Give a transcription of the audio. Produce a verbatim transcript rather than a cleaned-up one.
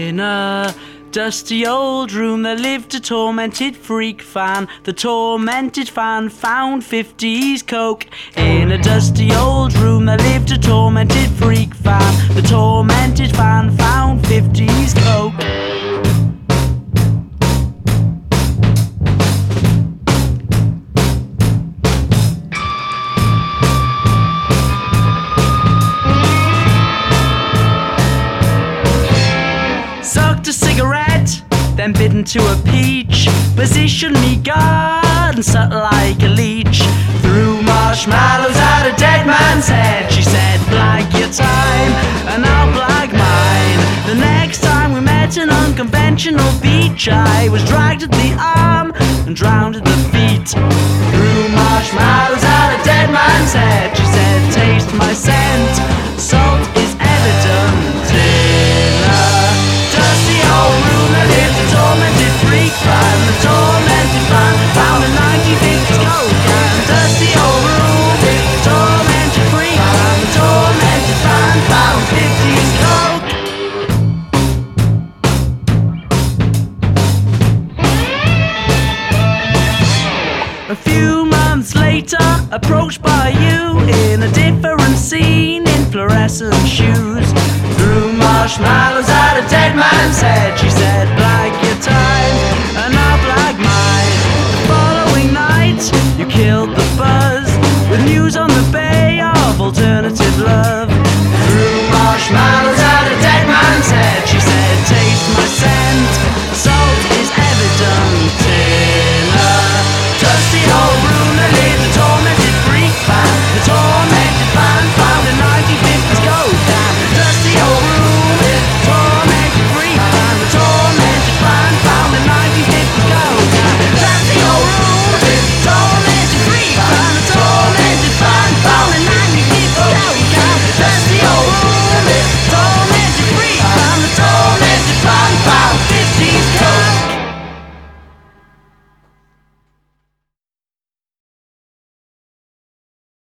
In a dusty old room there lived a tormented freak fan. The tormented fan found fifties coke. In a dusty old room there lived a tormented freak fan. The tormented fan found fifties coke. Sucked a cigarette, then bit into a peach. Positioned me guard and sucked like a leech. Threw marshmallows at a dead man's head. She said, blag your time, and I'll blag mine. The next time we met an unconventional beach, I was dragged at the arm and drowned at the feet. Threw marshmallows at a dead man's head. She said, taste my scent, salt is evident in a dusty old room that lived a tormented freak fan. The tormented fan found a nineteen fifties coke can. Dusty old room, tormented freak fan. The tormented fan found fifties coke. A few months later, approached by you in a different scene in fluorescent shoes.